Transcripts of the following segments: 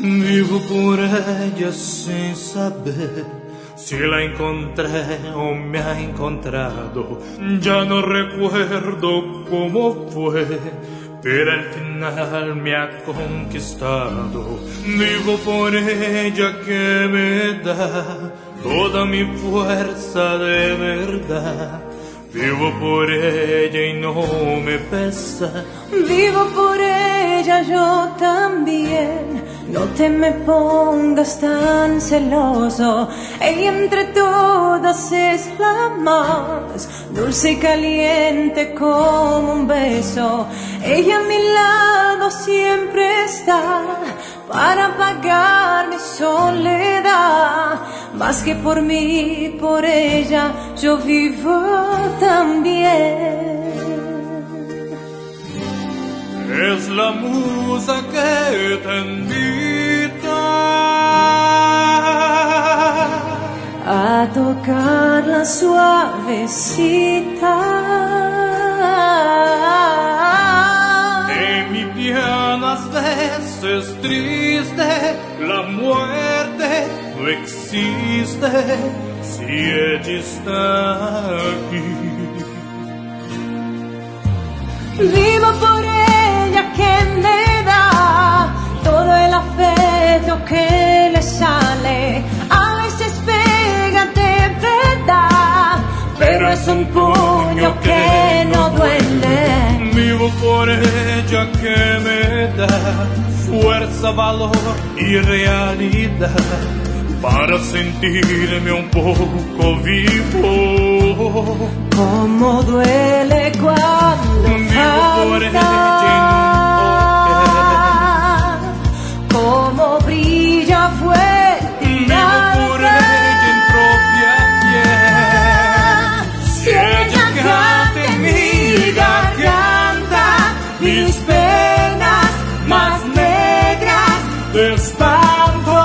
Vivo por ella sin saber si la encontré o me ha encontrado. Ya no recuerdo cómo fue, pero al final me ha conquistado. Vivo por ella que me da toda mi fuerza de verdad. Vivo por ella y no me pesa. Vivo por ella yo también. No te me pongas tan celoso. Ella entre todas es la más dulce y caliente como un beso. Ella a mi lado siempre está para apagar mi soledad. Más que por mí, por ella yo vivo también. Es la musa que te invita a tocarla suavecita. En mi piano a veces triste, la muerte no existe si ella está aquí. Vivo por ella que me da todo el afecto que le sale. A veces pega de verdad, pero es un puño que no duele. Vivo por ella que me da fuerza, valor y realidad para sentirme un poco vivo. Cómo duele cuando falta, cómo brilla fuerte y vivo por ella en propia piel. Si ella canta en mi garganta, mis penas más negras de espanto.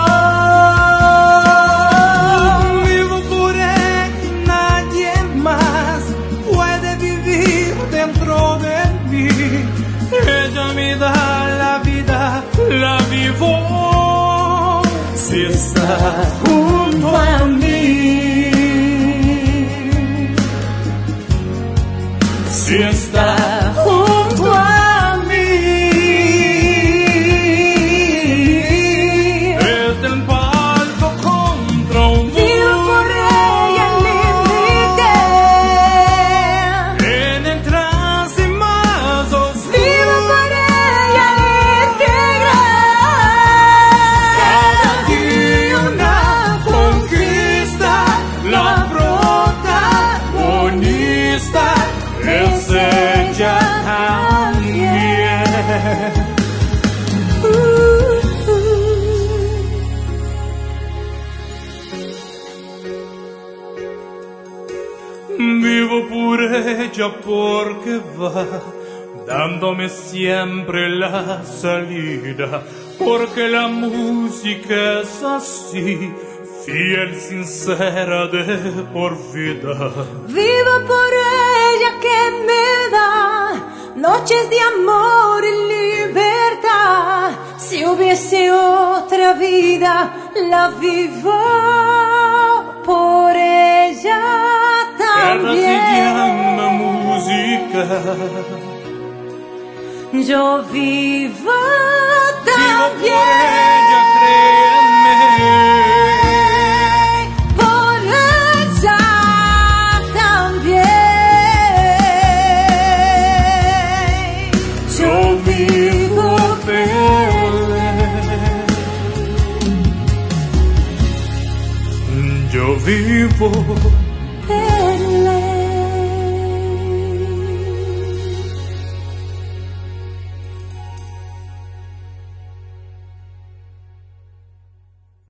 Vivo por ella, nadie más puede vivir dentro de mí. Ella me da la vida, la vivo si está junto a mí. Si está junto a mí. Desde el palco contra un muro, vivo por ella al límite. en el trance más oscuro, Vivo por ella al integrar. cada día una conquista. La protagonista es ella también. Vivo por ella porque va dándome siempre la salida, porque la música es así, fiel, sincera, de por vida. Vivo por ella que me da noches de amor y libertad. Si hubiese otra vida, la vivo por ella Ella se llama también. música. Yo vivo Vivo por también. ella, créanme. Por ella también. Yo vivo Yo vivo